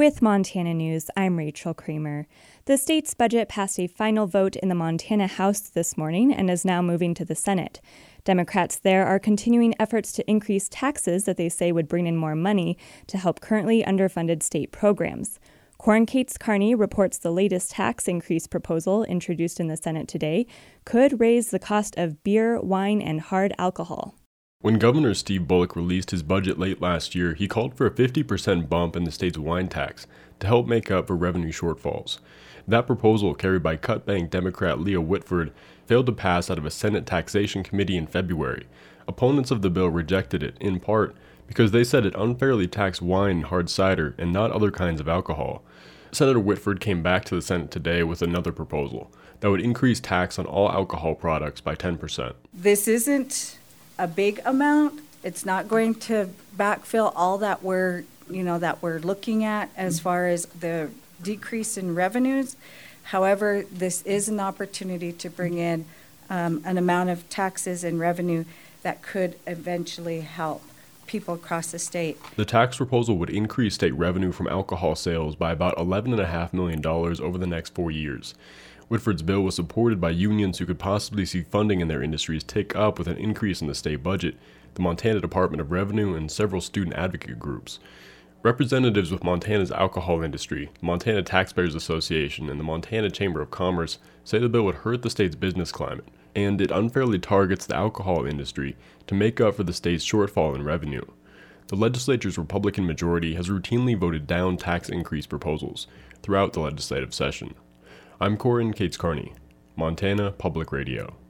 With Montana News, I'm Rachel Kramer. The state's budget passed a final vote in the Montana House this morning and is now moving to the Senate. Democrats there are continuing efforts to increase taxes that they say would bring in more money to help currently underfunded state programs. Corn Kate's Carney reports the latest tax increase proposal introduced in the Senate today could raise the cost of beer, wine, and hard alcohol. When Governor Steve Bullock released his budget late last year, he called for a 50% bump in the state's wine tax to help make up for revenue shortfalls. That proposal, carried by Cut Bank Democrat Leah Whitford, failed to pass out of a Senate Taxation Committee in February. Opponents of the bill rejected it, in part because they said it unfairly taxed wine and hard cider and not other kinds of alcohol. Senator Whitford came back to the Senate today with another proposal that would increase tax on all alcohol products by 10%. This isn't a big amount. It's not going to backfill all that we're looking at as far as the decrease in revenues. However, this is an opportunity to bring in an amount of taxes and revenue that could eventually help people across the state. The tax proposal would increase state revenue from alcohol sales by about $11.5 million over the next 4 years. Whitford's bill was supported by unions who could possibly see funding in their industries tick up with an increase in the state budget, the Montana Department of Revenue, and several student advocate groups. Representatives with Montana's alcohol industry, the Montana Taxpayers Association, and the Montana Chamber of Commerce say the bill would hurt the state's business climate, and it unfairly targets the alcohol industry to make up for the state's shortfall in revenue. The legislature's Republican majority has routinely voted down tax increase proposals throughout the legislative session. I'm Corn Kate's Carney, Montana Public Radio.